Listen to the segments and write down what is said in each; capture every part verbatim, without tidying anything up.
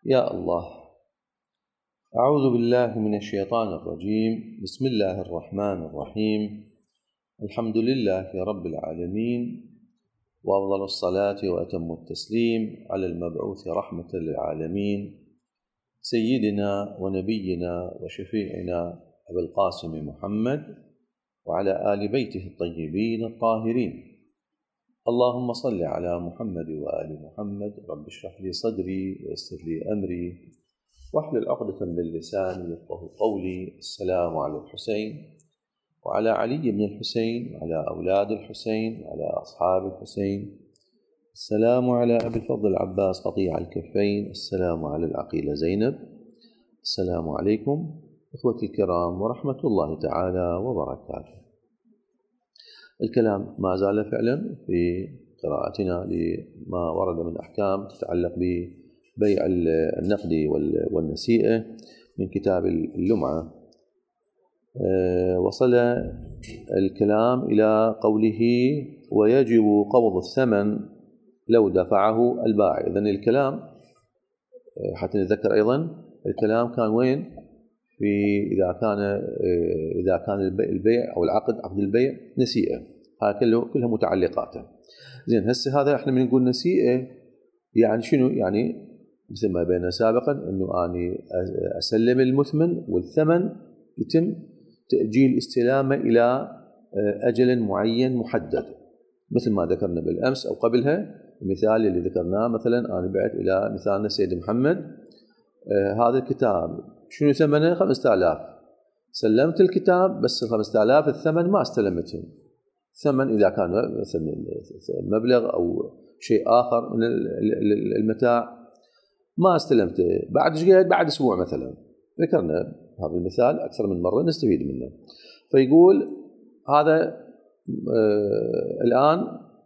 يا الله. أعوذ بالله من الشيطان الرجيم. بسم الله الرحمن الرحيم. الحمد لله رب العالمين، وأفضل الصلاة وأتم التسليم على المبعوث رحمة للعالمين سيدنا ونبينا وشفيعنا أبي القاسم محمد وعلى آل بيته الطيبين الطاهرين. اللهم صل على محمد وآل محمد. رب اشرح لي صدري ويسر لي أمري واحلل عقدة من لساني يفقهوا قولي. السلام على الحسين وعلى علي بن الحسين وعلى أولاد الحسين وعلى أصحاب الحسين. السلام على أبي الفضل العباس قطيع الكفين. السلام على العقيلة زينب. السلام عليكم إخوتي الكرام ورحمة الله تعالى وبركاته. الكلام ما زال فعلا في قراءتنا لما ورد من أحكام تتعلق ببيع النقد والنسيئة من كتاب اللمعة. وصل الكلام إلى قوله ويجب قبض الثمن لو دفعه البائع. إذن الكلام حتى نتذكر أيضا الكلام كان وين؟ في إذا كان إذا كان البيع أو العقد عقد البيع نسيئة، هذا كله كلها متعلقاته. زين، هسه هذا احنا من نقول نسيئة يعني شنو؟ يعني مثل ما بينا سابقا انه اني اسلم المثمن والثمن يتم تأجيل استلامه الى اجل معين محدد، مثل ما ذكرنا بالامس او قبلها. المثال اللي ذكرناه مثلا انا بعت الى مثالنا سيد محمد آه هذا الكتاب، شنو ثمنه؟ خمسة آلاف. سلمت الكتاب بس ال خمسة آلاف الثمن ما استلمته. ثمن اذا كان مثلا مبلغ او شيء اخر من المتاع ما استلمته، بعد ايش قد؟ بعد اسبوع مثلا. ذكرنا هذا المثال اكثر من مره نستفيد منه. فيقول هذا آه الان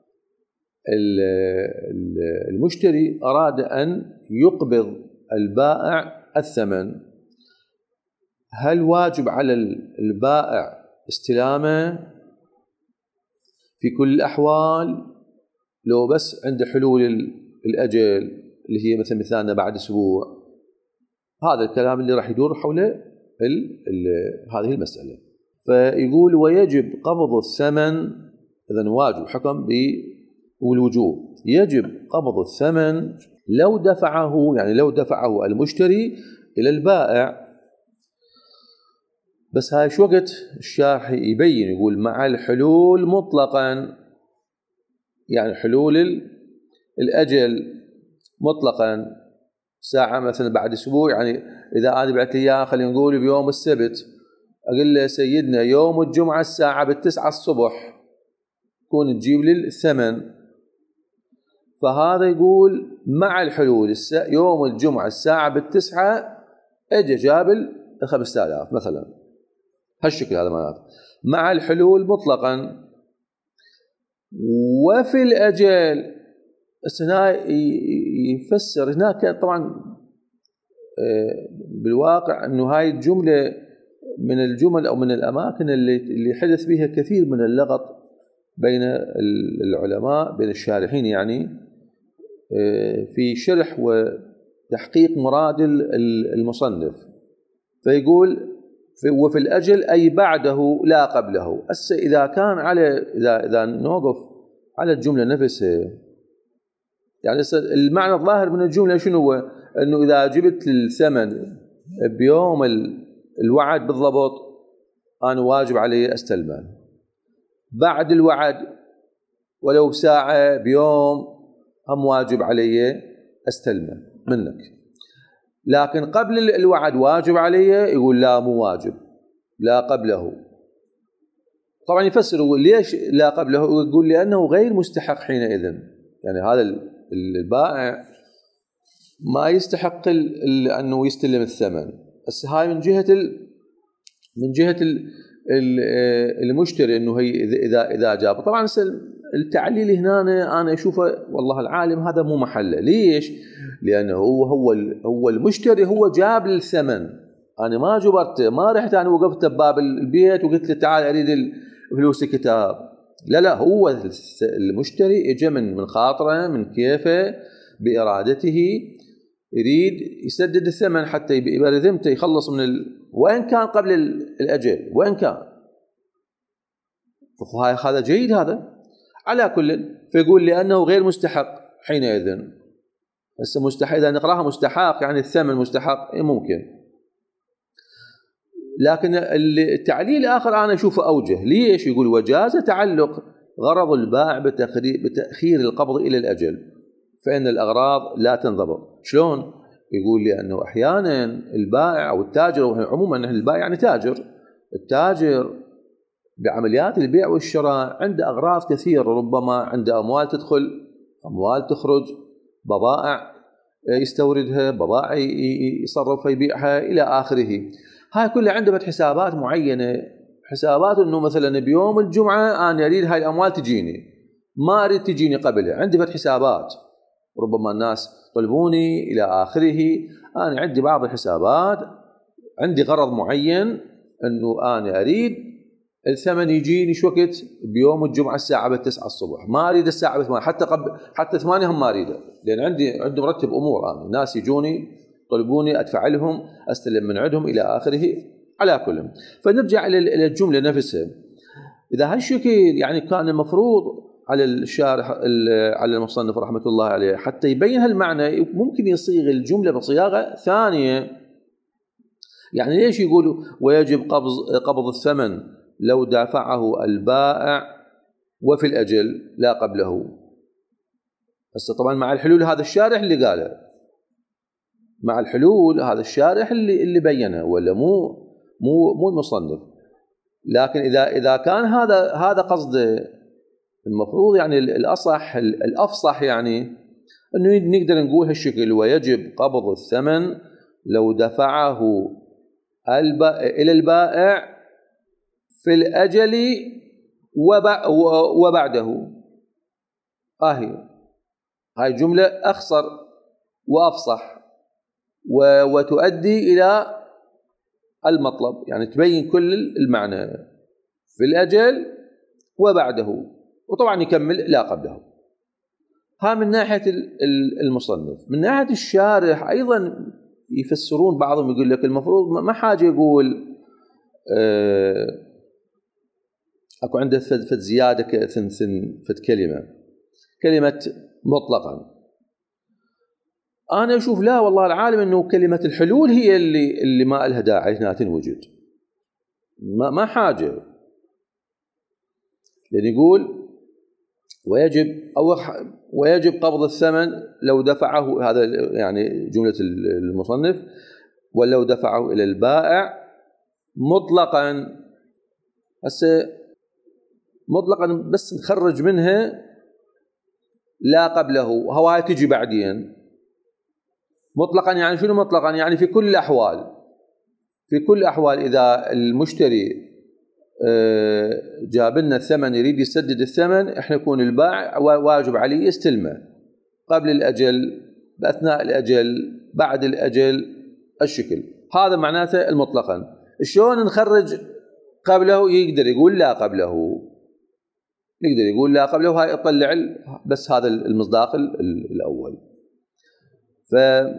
المشتري اراد ان يقبض البائع الثمن، هل واجب على البائع استلامه في كل الأحوال لو بس عند حلول الأجل اللي هي مثل مثالنا بعد أسبوع؟ هذا الكلام اللي راح يدور حول ال ال هذه المسألة. فيقول ويجب قبض الثمن. إذن واجب حكم بالوجوب، يجب قبض الثمن لو دفعه، يعني لو دفعه المشتري إلى البائع. بس هاي شو وقت الشارح يبين؟ يقول مع الحلول مطلقا، يعني حلول الأجل مطلقا. ساعة مثلا بعد أسبوع، يعني إذا أنا بعت لي إياه خلينا نقول بيوم السبت، أقول له سيدنا يوم الجمعة الساعة بالتسعة الصبح كون تجيب لي الثمن. فهذا يقول مع الحلول يوم الجمعة الساعة بالتسعة أجي جاب الخمسة آلاف مثلا، هالشكل هذا معناته مع الحلول مطلقا. وفي الأجل هنا يفسر هناك طبعا بالواقع أنه هاي الجملة من الجمل أو من الأماكن اللي اللي حدث بها كثير من اللغط بين العلماء، بين الشارحين، يعني في شرح وتحقيق مراد المصنف. فيقول وفي الأجل أي بعده لا قبله. هسه إذا كان على إذا إذا نوقف على الجملة نفسها، يعني المعنى الظاهر من الجملة شنو هو؟ إنه إذا جبت الثمن بيوم الوعد بالضبط أنا واجب علي أستلمه، بعد الوعد ولو بساعة بيوم هم واجب علي أستلمه منك. لكن قبل الوعد واجب عليه، يقول لا مو واجب، لا قبله. طبعا يفسر يقول ليش لا قبله؟ يقول لأنه غير مستحق حينئذ، يعني هذا البائع ما يستحق أنه يستلم الثمن. بس هاي من جهة من جهة المشتري أنه هي إذا إذا جاب. طبعا التعليل هنا أنا أشوفه والله العالم هذا مو محله. ليش؟ لأنه هو هو هو المشتري هو جاب الثمن، أنا ما جبرته، ما رحت أنا وقفت بباب البيت وقلت له تعال أريد فلوس الكتاب. لا لا، هو المشتري اجى من من خاطره، من كيفه، بإرادته، يريد يسدد الثمن حتى يبقى ذمته يخلص من ال... وإن كان قبل الأجل وإن كان، هذا جيد هذا على كل. فيقول لأنه غير مستحق حينئذ. بس مستحق إذا نقراها مستحق يعني الثمن مستحق ممكن، لكن التعليل الآخر أنا أشوفه أوجه. ليش؟ يقول وجاز تعلق غرض البائع بتأخير القبض إلى الأجل فإن الأغراض لا تنضبط. شلون؟ يقول لأنه أحيانا البائع أو التاجر، عموما البائع يعني تاجر، التاجر بعمليات البيع والشراء عنده أغراض كثيرة، ربما عنده أموال تدخل أموال تخرج، بضائع يستوردها، بضائع يصرفها يبيعها إلى آخره. هاي كلها عنده حسابات معينة، حسابات أنه مثلا بيوم الجمعة أنا أريد هاي الأموال تجيني، ما أريد تجيني قبلها، عندي فتح حسابات، ربما الناس طلبوني إلى آخره. أنا عندي بعض الحسابات، عندي غرض معين أنه أنا أريد الثمن يجيني شو وقت؟ بيوم الجمعة الساعة بالتسعة الصبح، ما أريد الساعة بثمانية، حتى قبل حتى ثمانية هم ما أريده، لأن عندي عندي مرتب أمور. أنا الناس يجوني طلبوني أدفع لهم، أستلم من عندهم إلى آخره. على كل، فنرجع إلى الجملة نفسها. إذا هالشكل يعني كان المفروض على الشارح على المصنف رحمة الله عليه حتى يبين هالمعنى، ممكن يصيغ الجملة بصياغة ثانية. يعني ليش يقولوا ويجب قبض قبض الثمن لو دافعه البائع وفي الأجل لا قبله؟ بس طبعا مع الحلول هذا الشارح اللي قاله، مع الحلول هذا الشارح اللي اللي بينه، ولا مو مو مو المصنف. لكن إذا إذا كان هذا هذا قصده، المفروض يعني الأصح الأفصح يعني إنه نقدر نقول هالشكل ويجب قبض الثمن لو دفعه إلى البائع في الأجل وبعده. آهي هاي جملة أخصر وأفصح وتؤدي إلى المطلب، يعني تبين كل المعنى في الأجل وبعده، وطبعا يكمل لا قبله. ها من ناحية المصنف. من ناحية الشارح أيضا يفسرون بعضهم، يقول لك المفروض ما حاجة يقول آه أكو عنده فد زيادة ثنثن فد كلمة كلمة مطلقا. أنا أشوف لا والله العالم أنه كلمة الحلول هي اللي اللي ما لها داعي هنا تنوجد، ما ما حاجة. لأن يقول ويجب أو ويجب قبض الثمن لو دفعه، هذا يعني جملة المصنف، ولو دفعه إلى البائع مطلقا. هسه مطلقا بس نخرج منها لا قبله، هواي تجي بعدين. مطلقا يعني شنو مطلقا؟ يعني في كل الأحوال، في كل الأحوال إذا المشتري جاب لنا الثمن يريد يسدد الثمن، احنا يكون البائع واجب عليه يستلمه قبل الأجل، بأثناء الأجل، بعد الأجل، الشكل هذا معناته المطلقا. شلون نخرج قبله؟ يقدر يقول لا قبله، يقدر يقول لا قبله، هاي يطلع بس هذا المصداق الأول. ف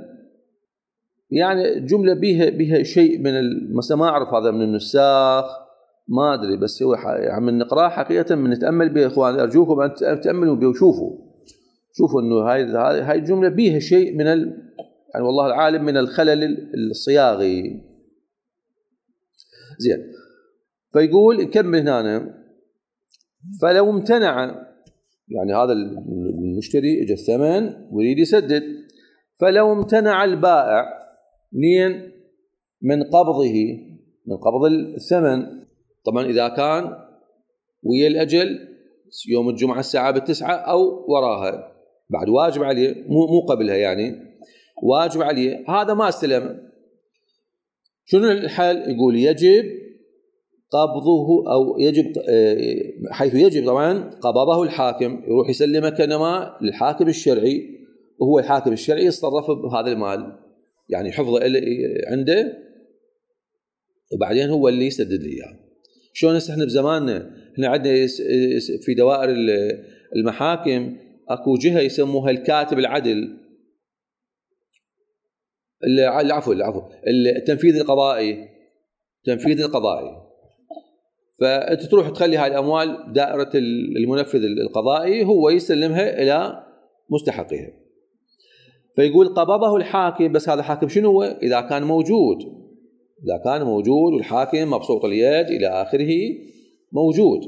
يعني جملة بها بها شيء من مثلا ما أعرف هذا من النساخ ما أدري، بس هو عم نقرأ حقيقة من نتأمل به. إخوان أرجوكم أن تأملوا به وشوفوا شوفوا إنه هاي هاي الجملة بها شيء من ال... يعني والله العالم من الخلل الصياغي. زين، فيقول كمل هنا. فلو امتنع، يعني هذا المشتري اجى الثمن ويريد يسدد، فلو امتنع البائع نين من قبضه، من قبض الثمن، طبعا إذا كان ويا الأجل يوم الجمعة الساعة بالتسعة أو وراها، بعد واجب عليه، مو مو قبلها، يعني واجب عليه، هذا ما استلم. شنو الحل؟ يقول يجب قبضه، أو يجب حيث يجب طبعا قبضه الحاكم، يروح يسلمه كنما للحاكم الشرعي، وهو الحاكم الشرعي يتصرف بهذا المال، يعني حفظه عنده، وبعدين هو اللي يسدد لي اياه. شلون هسه احنا بزماننا احنا عندنا في دوائر المحاكم اكو جهه يسموها الكاتب العدل. العفو العفو التنفيذ القضائي، التنفيذ القضائي. فأنت تروح تخلي هاي الأموال دائرة المنفذ القضائي هو يسلمها إلى مستحقها. فيقول قبضه الحاكم، بس هذا الحاكم شنو هو؟ إذا كان موجود، إذا كان موجود والحاكم مبسوط اليد إلى آخره موجود،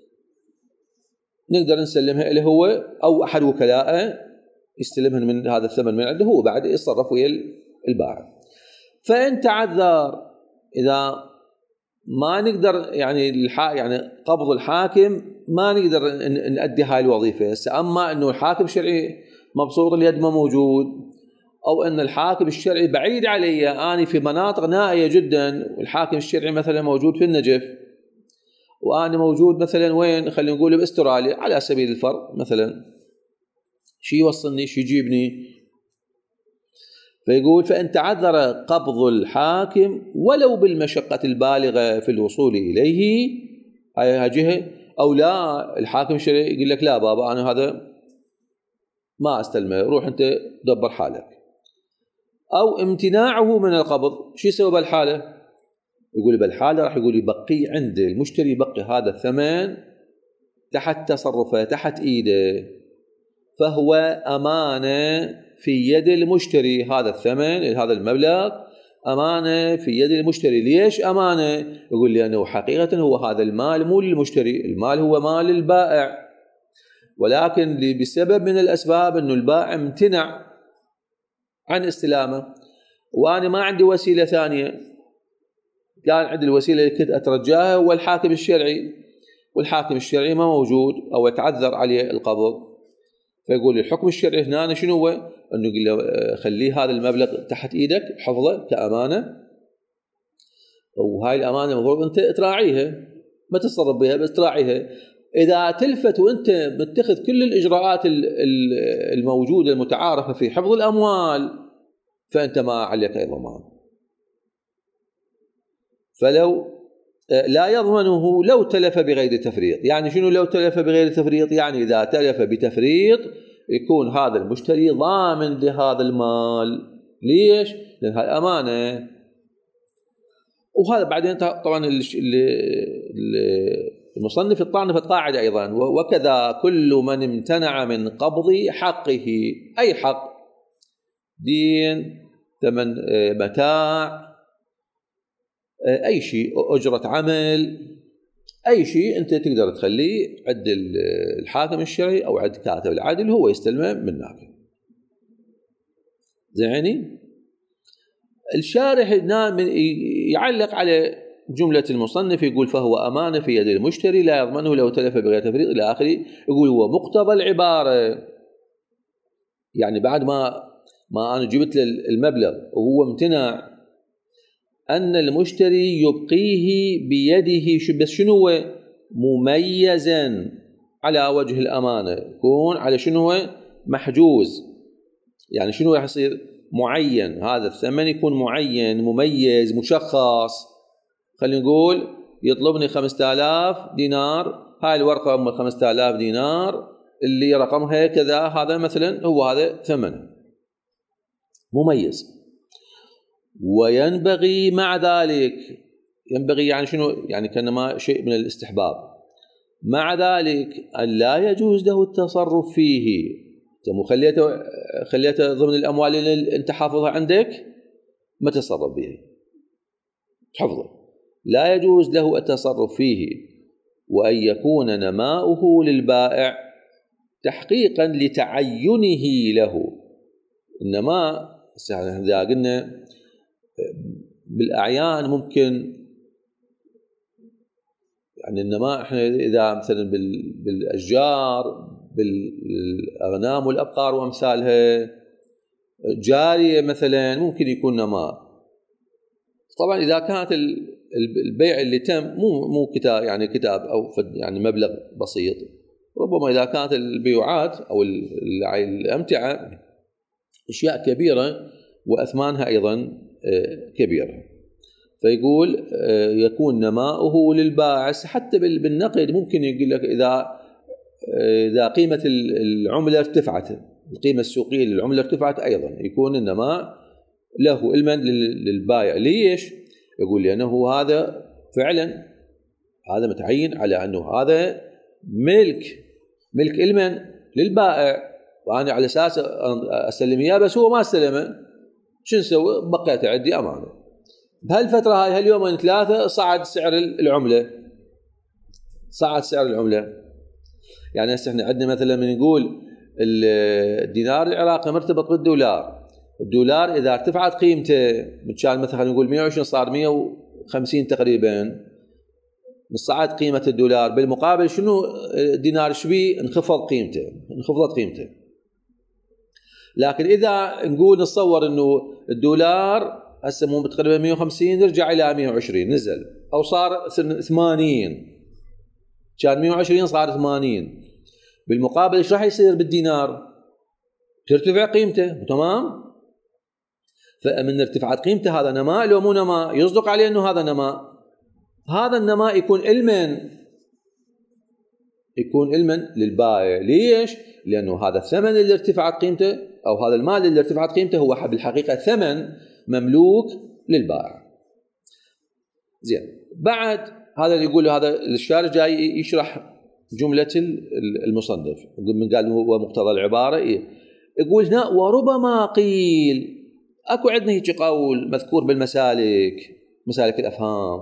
نقدر نسلمها إليه هو أو أحد وكلائه يستلمهن من هذا الثمن من عنده، هو بعد يتصرف ويا البائع. فإن تعذر، إذا ما نقدر يعني الحا يعني قبض الحاكم ما نقدر نؤدي هاي الوظيفة، أما إنه الحاكم الشرعي مبسوط اليد ما موجود، أو أن الحاكم الشرعي بعيد علي، أنا في مناطق نائية جدا والحاكم الشرعي مثلا موجود في النجف وأنا موجود مثلا وين، خلينا نقول باستراليا على سبيل الفرض مثلا، شي يوصلني شي يجيبني. فيقول فإن تعذر قبض الحاكم ولو بالمشقة البالغة في الوصول إليه، هاي جهة، أو لا الحاكم الشرعي يقول لك لا بابا أنا هذا ما أستلمه، روح أنت دبر حالك. أو امتناعه من القبض، شو سبب الحالة؟ يقول بالحالة راح يقول يبقي عند المشتري، يبقي هذا الثمن تحت تصرفه تحت إيده، فهو أمانة في يد المشتري. هذا الثمن هذا المبلغ أمانة في يد المشتري. ليش أمانة؟ يقول لأنه حقيقة هو هذا المال مو للمشتري، المال هو مال البائع، ولكن بسبب من الأسباب أنه البائع امتنع عن استلامه وأنا ما عندي وسيلة ثانية، كان عندي الوسيلة اللي كنت أترجاها هو الحاكم الشرعي، والحاكم الشرعي ما موجود أو يتعذر عليه القبض. فيقول الحكم الشرعي هنا شنو هو؟ أنه يقول له خليه هذا المبلغ تحت إيدك، حفظه كأمانة، وهاي الأمانة المفروض أنت تراعيها، ما تتصرف بها بس تراعيها. إذا تلفت وأنت متخذ كل الإجراءات الموجودة المتعارفة في حفظ الأموال فأنت ما عليك أي ضمان. فلو لا يضمنه لو تلف بغير تفريط. يعني شنو لو تلف بغير تفريط؟ يعني إذا تلف بتفريط يكون هذا المشتري ضامن لهذا المال. ليش؟ لأن هذه أمانة. وهذا بعدين طبعا المصنف يطعن في القاعدة أيضا، وكذا كل من امتنع من قبض حقه، أي حق، دين، ثمن متاع، أي شيء، أجرة عمل، أي شيء أنت تقدر تخليه عند الحاكم الشرعي أو عند كاتب العدل هو يستلمه منك. زيني الشارح يعلق على جملة المصنف، يقول فهو أمانة في يد المشتري لا يضمنه لو تلف بغير تفريط إلى آخره. يقول هو مقتضى العبارة، يعني بعد ما ما أنا جبت المبلغ وهو امتنع، أن المشتري يبقيه بيده، بس شنو هو؟ مميزا على وجه الأمانة، يكون على شنو هو؟ محجوز. يعني شنو راح يصير؟ معين، هذا الثمن يكون معين مميز مشخص. خلينا نقول يطلبني خمسة آلاف دينار، هاي الورقة أم خمسة آلاف دينار اللي رقمها كذا، هذا مثلا هو هذا ثمنه مميز. وينبغي مع ذلك، ينبغي يعني شنو؟ يعني كأنما شيء من الاستحباب. مع ذلك أن لا يجوز له التصرف فيه. انت خليته خليته ضمن الأموال اللي انت حافظها عندك، ما تتصرف به، حفظه. لا يجوز له التصرف فيه، وأن يكون نماؤه للبائع تحقيقا لتعينه له. النماء إذا قلنا بالأعيان ممكن، يعني النماء احنا إذا مثلا بالأشجار بالأغنام والأبقار وأمثالها، جارية مثلا ممكن يكون نماء. طبعا إذا كانت البيع اللي تم مو مو كتاب، يعني كتاب أو يعني مبلغ بسيط، ربما إذا كانت البيوعات أو الأمتعة أشياء كبيرة وأثمانها أيضا كبيرة. فيقول يكون نماؤه للبائع. حتى بالنقد ممكن يقول لك إذا إذا قيمة العملة ارتفعت، القيمة السوقية للعملة ارتفعت، أيضا يكون النماء له علما للبائع. ليش؟ يقول لأنه هذا فعلا هذا متعين على أنه هذا ملك ملك علما للبائع، وأنا على أساس أسلم إياه بس هو ما استلمه، شو نسوي؟ بقيت عندي أمانة. بهالفترة هاي هاليومين ثلاثة صعد سعر العملة، صعد سعر العملة. يعني هسه احنا عندنا مثلا من نقول الدينار العراقي مرتبط بالدولار، الدولار إذا ارتفعت قيمته من كان مثلا نقول مئة وعشرين صار مئة وخمسين تقريبا، صعد قيمة الدولار، بالمقابل شنو الدينار شبيه؟ انخفض قيمته، انخفضت قيمته. لكن إذا نقول نتصور إنه الدولار هسه مو تقريبا مئة وخمسين نرجع إلى مئة وعشرين نزل، أو صار ثمانين، كان مئة وعشرين صار ثمانين، بالمقابل إيش راح يصير بالدينار؟ ترتفع قيمته، تمام؟ فمن ارتفعت قيمته هذا نماء لو مو نماء؟ يصدق عليه إنه هذا نماء. هذا النماء يكون علما، يكون علما للبائع. ليش؟ لأنه هذا الثمن اللي ارتفعت قيمته أو هذا المال اللي ارتفعت قيمته هو بالحقيقة ثمن مملوك للبائع. زين، بعد هذا اللي يقول هذا الشارح جاي يشرح جملة المصنف من قال هو مقتضى العبارة إيه؟ يقول هنا وربما قيل، أكو عندنا هيك قول مذكور بالمسالك، مسالك الأفهام،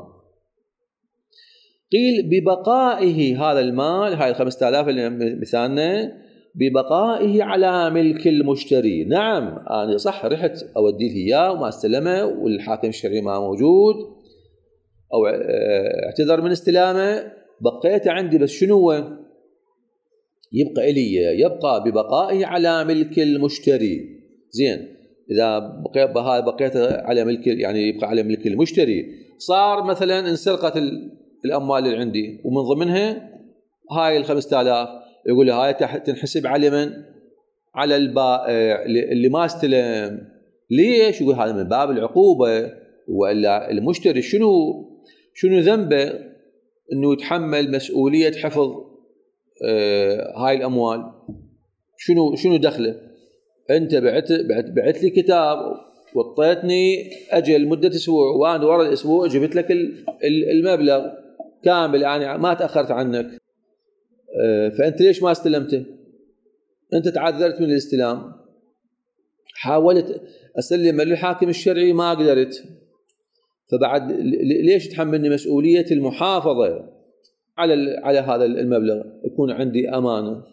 قيل ببقائه هذا المال، هاي الخمسة آلاف اللي مثالنا، ببقائه على ملك المشتري. نعم أنا صح رحت أوديه إياه وما استلمه والحاكم الشرعي ما موجود أو اعتذر من استلامه، بقيته عندي بس شنو هو؟ يبقى إلي، يبقى ببقائه على ملك المشتري. زين، إذا بقي بقيته على ملك يعني يبقى على ملك المشتري، صار مثلا انسرقت الأموال اللي عندي ومن ضمنها هاي الخمسة آلاف، يقول لي هاي تنحسب على من؟ على البائع اللي ما استلم. ليش؟ يقول هذا من باب العقوبة، وإلا المشتري شنو شنو ذنبه إنه يتحمل مسؤولية حفظ آه هاي الأموال؟ شنو شنو دخله؟ أنت بعت بعت, بعت لي كتاب وطيتني أجل مدة أسبوع، وأنا ورا الأسبوع جبت لك المبلغ كامل، يعني ما تأخرت عنك، فأنت ليش ما استلمته؟ أنت تعذرت من الاستلام، حاولت أسلم للحاكم الشرعي ما قدرت، فبعد ليش تحملني مسؤولية المحافظة على على هذا المبلغ؟ يكون عندي أمانة،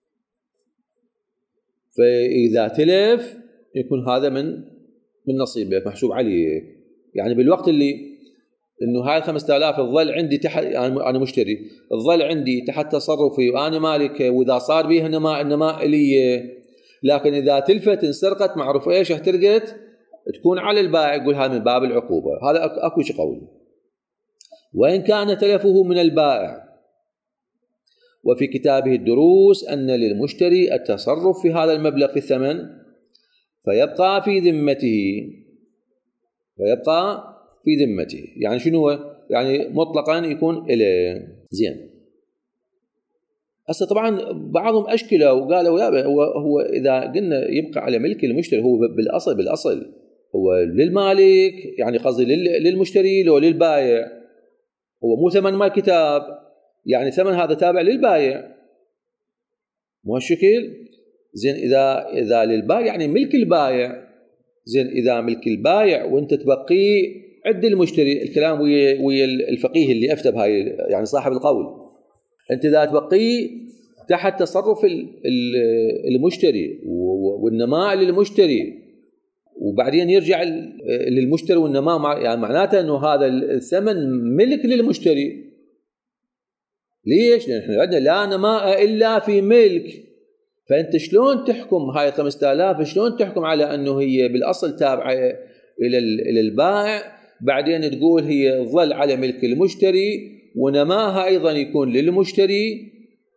فإذا تلف يكون هذا من من نصيبك محسوب عليك. يعني بالوقت اللي انه هاي الخمسة آلاف تظل عندي تحت، انا مشتري تظل عندي تحت تصرفي وانا مالك، واذا صار بيها نماء النماء لي، لكن اذا تلفت انسرقت معروف ايش احترقت تكون على البائع. يقول هذا من باب العقوبه. هذا اكو شيء قول. وان كان تلفه من البائع، وفي كتابه الدروس ان للمشتري التصرف في هذا المبلغ في الثمن فيبقى في ذمته، فيبقى في ذمته. يعني شنو هو؟ يعني مطلقا يكون إليه. زين، هسه طبعا بعضهم أشكله وقالوا يا هو هو إذا قلنا يبقى على ملك المشتري، هو بالأصل بالأصل هو للمالك، يعني قصدي للمشتري لو للبائع، هو مو ثمن مال كتاب، يعني ثمن هذا تابع للبائع، مو هالشكل. زين، إذا إذا للبائع يعني ملك البائع. زين، إذا ملك البائع وأنت تبقيه عد المشتري، الكلام ويا ويا الفقيه اللي افتى بهاي يعني صاحب القول، انت اذا تبقيه تحت تصرف المشتري والنماء للمشتري وبعدين يرجع للمشتري والنماء، يعني معناته انه هذا الثمن ملك للمشتري. ليش؟ لان احنا عندنا لا نماء الا في ملك. فانت شلون تحكم هاي خمسة آلاف؟ شلون تحكم على انه هي بالاصل تابعه الى الى البائع، بعدين تقول هي ظل على ملك المشتري ونماها ايضا يكون للمشتري،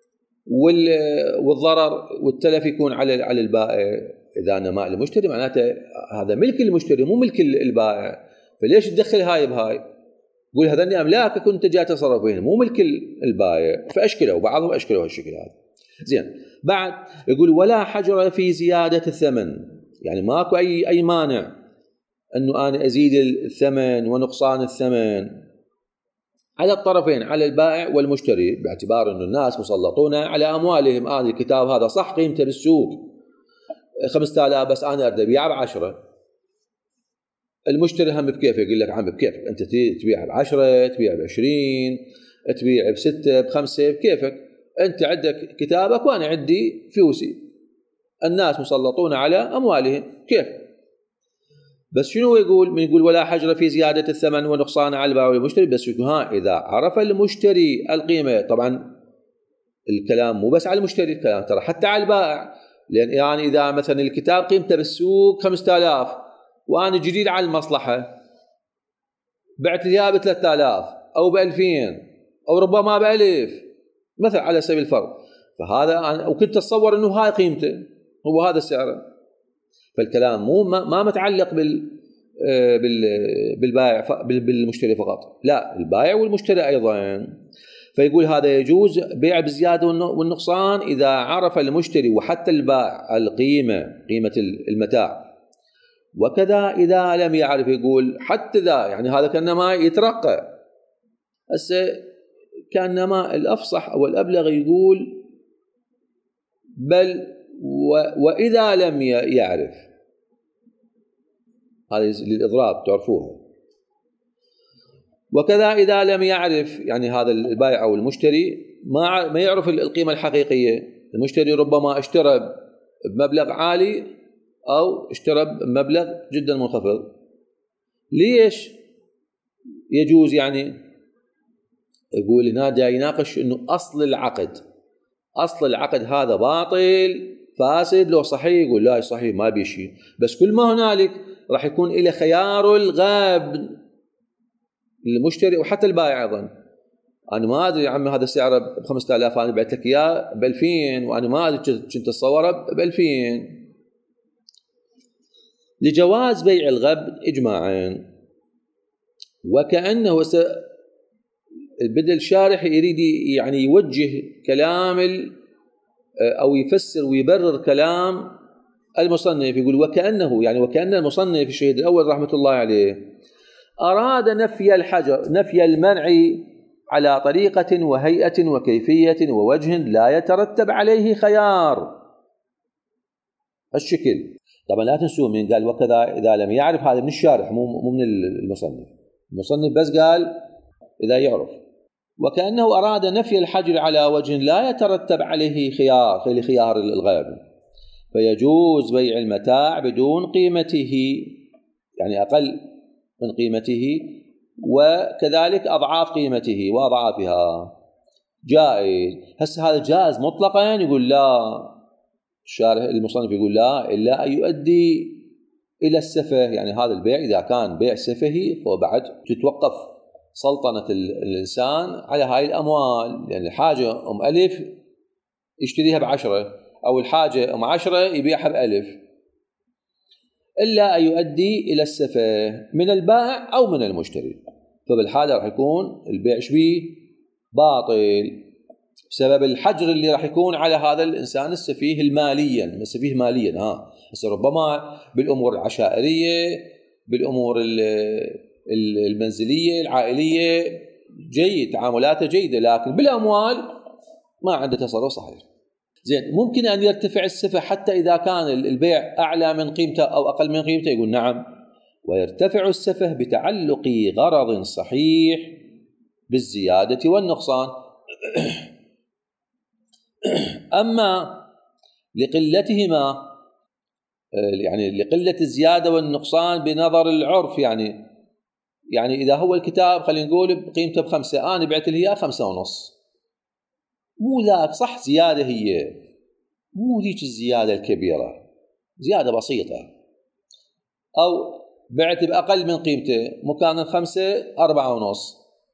والضرر والتلف يكون على على البائع؟ اذا نماء المشتري معناته هذا ملك المشتري مو ملك البائع، فليش تدخل هاي بهاي؟ قول هذني املاك كنت جاي تصرف بينهم مو ملك البائع. فاشكله وبعضهم اشكلوا هالشكل هذا. زين، بعد يقول ولا حجر في زياده الثمن، يعني ماكو اي اي مانع أنه أنا أزيد الثمن ونقصان الثمن على الطرفين، على البائع والمشتري، باعتبار أن الناس مسلطون على أموالهم. آه الكتاب هذا صح قيمته بالسوق خمسة آلاف، بس أنا أريد أبيعه بعشرة. المشتري هم بكيفه يقول لك عم بكيفك، أنت تبيعها بعشرة، تبيع بعشرين، تبيع بستة، بخمسة، بكيفك. أنت عندك كتابك وأنا عندي فلوسي. الناس مسلطون على أموالهم كيف. بس شنو يقول؟ من يقول ولا حجر في زيادة الثمن ونقصان على البائع والمشتري، بس يقول ها إذا عرف المشتري القيمة. طبعا الكلام مو بس على المشتري، الكلام ترى حتى على البائع. لأن يعني إذا مثلا الكتاب قيمته بالسوق خمسة آلاف وأنا جديد على المصلحة بعت لي ب ثلاثة آلاف أو بألفين أو ربما بألف مثلا على سبيل الفرض، فهذا أنا وكنت أتصور إنه هاي قيمته، هو هذا السعر. فالكلام مو ما متعلق بال بالبائع بالمشتري فقط، لا، البائع والمشتري أيضا. فيقول هذا يجوز بيع بالزيادة والنقصان إذا عرف المشتري وحتى البائع القيمة، قيمة المتاع. وكذا إذا لم يعرف، يقول حتى ذا، يعني هذا كأنما يترقى. هسه كأنما الأفصح أو الأبلغ يقول بل وإذا لم يعرف، هذه للإضراب تعرفوها. وكذا إذا لم يعرف، يعني هذا البائع أو المشتري ما ما يعرف القيمة الحقيقية. المشتري ربما اشترى بمبلغ عالي أو اشترى بمبلغ جدا منخفض. ليش يجوز؟ يعني يقول هنا جاي يناقش إنه أصل العقد، أصل العقد هذا باطل فاسد لو صحيح. يقول لا صحيح ما بيشي، بس كل ما هنالك راح يكون إلى خيار الغاب للمشتري وحتى البائع أيضا. أنا ما أدري يا عمي هذا سعره بخمسة آلاف، أنا بعت لك إياه بألفين وأنا ما أدري كنت أتصوره بألفين. لجواز بيع الغبن إجماعا. وكأنه بدل الشارح يريد يعني يوجه كلام أو يفسر ويبرر كلام المصنف. يقول وكأنه، يعني وكأن المصنف الشهيد الأول رحمة الله عليه أراد نفي الحجر، نفي المنع على طريقة وهيئة وكيفية ووجه لا يترتب عليه خيار الشكل. طبعا لا تنسوا من قال وكذا إذا لم يعرف، هذا من الشارح مو من المصنف. المصنف بس قال إذا يعرف. وكأنه أراد نفي الحجر على وجه لا يترتب عليه خيار، خير خيار الغيب، فيجوز بيع المتاع بدون قيمته، يعني أقل من قيمته، وكذلك أضعاف قيمته وأضعافها جائز. هسه هذا جائز مطلقا؟ يعني يقول لا، الشارح المصنف يقول لا إلا أن يؤدي إلى السفه. يعني هذا البيع إذا كان بيع سفهي فبعد تتوقف سلطنة الإنسان على هاي الأموال، لأن الحاجة أم ألف يشتريها بعشرة، أو الحاجة أم عشرة يبيعها بألف، إلا أن يؤدي إلى السفه من البائع أو من المشتري. فبالحالة راح يكون البيع شبيه باطل بسبب الحجر اللي راح يكون على هذا الإنسان السفيه الماليا، السفيه ماليا. ها ربما بالأمور العشائرية، بالأمور المنزلية العائلية جيد، تعاملاته جيدة، لكن بالأموال ما عنده تصرف صحيح. زين، ممكن أن يرتفع السفه حتى إذا كان البيع أعلى من قيمته أو أقل من قيمته؟ يقول نعم، ويرتفع السفه بتعلق غرض صحيح بالزيادة والنقصان. أما لقلتهما، يعني لقلة الزيادة والنقصان بنظر العرف، يعني يعني إذا هو الكتاب خلينا نقول بقيمته بخمسة، أنا بعت لي إياه خمسة ونص، مو ذاك صح زيادة، هي مو ذيك الزيادة الكبيرة، زيادة بسيطة. أو بعت بأقل من قيمته، مكان الخمسة أربعة ونص،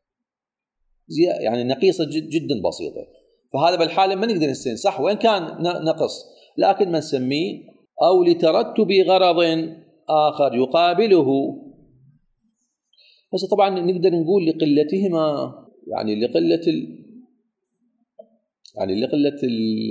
يعني نقيصة جدا بسيطة. فهذا بالحالة ما نقدر نسميه صح وإن كان نقص، لكن ما نسميه. أو لترتب غرض آخر يقابله. بس طبعا نقدر نقول لقلتهما، يعني لقلة ال... يعني لقلة ال...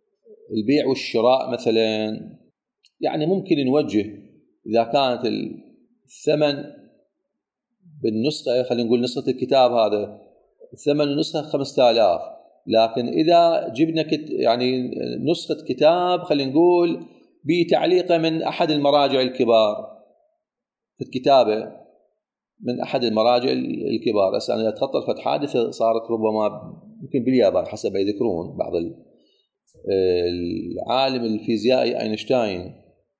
البيع والشراء مثلا. يعني ممكن نوجه إذا كانت الثمن بالنسخة، خلينا نقول نسخة الكتاب هذا ثمن النسخة خمسة آلاف، لكن إذا جبنا كت يعني نسخة كتاب خلينا نقول بتعليقه من أحد المراجع الكبار في الكتابة من أحد المراجع الكبار. هسه أنا أتخطى الفتح حادثة صارت ربما يمكن باليابان حسب ما يذكرون بعض العالم الفيزيائي أينشتاين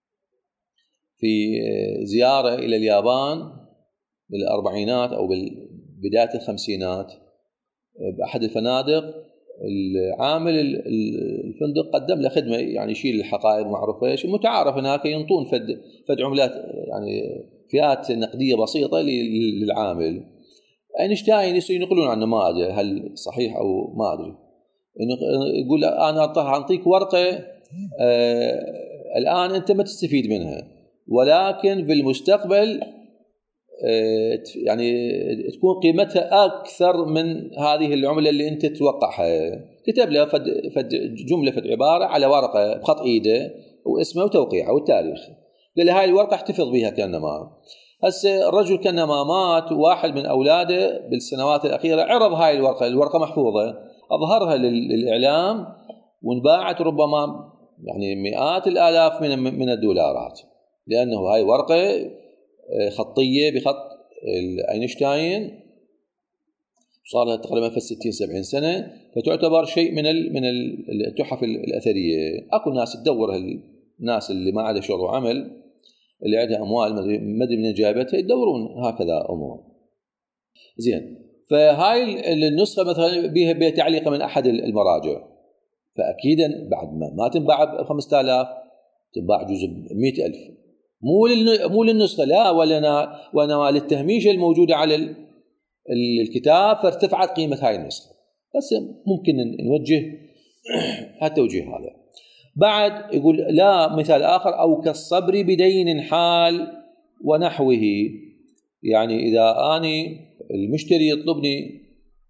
في زيارة إلى اليابان بالأربعينات أو بداية الخمسينات بأحد الفنادق، العامل الفندق قدم له خدمة يعني يشيل الحقائب معروفة شيء متعارف هناك، ينطون فد فد عملات يعني فئات نقدية بسيطة للعامل. أينشتاين ينقلون عنه ما أدري هل صحيح أو ما أدري، يقول أنا أعطيك ورقة آه الآن أنت ما تستفيد منها، ولكن في المستقبل آه يعني تكون قيمتها أكثر من هذه العملة اللي أنت تتوقعها. كتب له فد فد جملة فد عبارة على ورقة بخط إيده واسمه وتوقيعه والتاريخ، قال هاي الورقة احتفظ بها كأنما. هسه الرجل كأنما مات، واحد من أولاده بالسنوات الأخيرة عرض هاي الورقة، الورقة محفوظة، أظهرها للإعلام وانباعت ربما يعني مئات الآلاف من من الدولارات، لأنه هاي ورقة خطية بخط أينشتاين صار لها تقريبا في ستين سبعين سنة، فتعتبر شيء من من التحف الأثرية. أكو ناس تدور، الناس اللي ما عندها شغل وعمل اللي عندها أموال ما أدري من جايبتها يدورون هكذا أمور. زين، فهاي النسخة مثلا بها بها تعليق من أحد المراجع، فأكيدا بعد ما ما تنباع ب خمسة آلاف تنباع جزء مئة ألف، مو مو للنسخة لا، ولا وأنا للتهميشة الموجودة على الكتاب فارتفعت قيمة هاي النسخة. بس ممكن نوجه هالتوجيه هذا. بعد يقول لا مثال آخر، أو كالصبر بدين حال ونحوه، يعني إذا أني المشتري يطلبني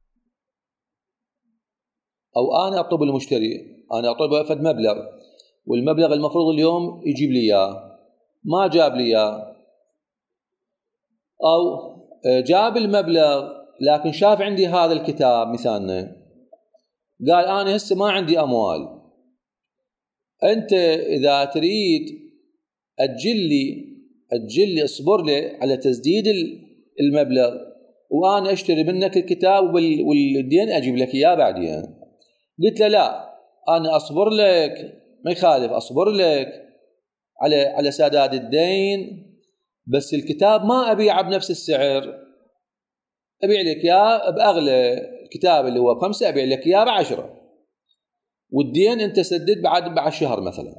أو أنا أطلب المشتري، أنا أطلب فد مبلغ والمبلغ المفروض اليوم يجيب لي إياه ما جاب لي إياه، أو جاب المبلغ لكن شاف عندي هذا الكتاب مثالنا قال أنا هسه ما عندي أموال، أنت إذا تريد أجل لي أجل لي اصبر لي على تسديد المبلغ وأنا أشتري منك الكتاب والدين أجيب لك إياه بعدين. قلت له لا، أنا أصبر لك ما يخالف، أصبر لك على على سداد الدين، بس الكتاب ما أبيعه بنفس السعر، أبيع لك إياه بأغلى. الكتاب اللي هو بخمسة أبيع لك إياه بعشرة، والدين أنت سدد بعد بعد شهر مثلا.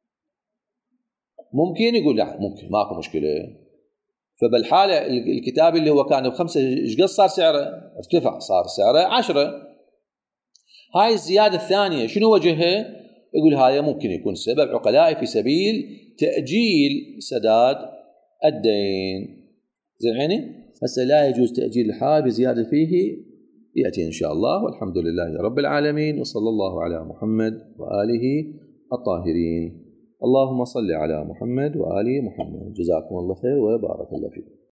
ممكن يقول لا ممكن ماكو مشكلة، فبالحالة الكتاب اللي هو كان بخمسة ايش قد صار سعره؟ ارتفع صار سعره عشرة. هاي الزيادة الثانية شنو وجهها؟ يقول هذا ممكن يكون سبب عقلائي في سبيل تأجيل سداد الدين. زين عيني؟ هسه لا يجوز تأجيل الحال بزيادة فيه، يأتي إن شاء الله. والحمد لله رب العالمين، وصلى الله على محمد وآله الطاهرين. اللهم صل على محمد وآل محمد. جزاكم الله خير وبارك الله فيكم.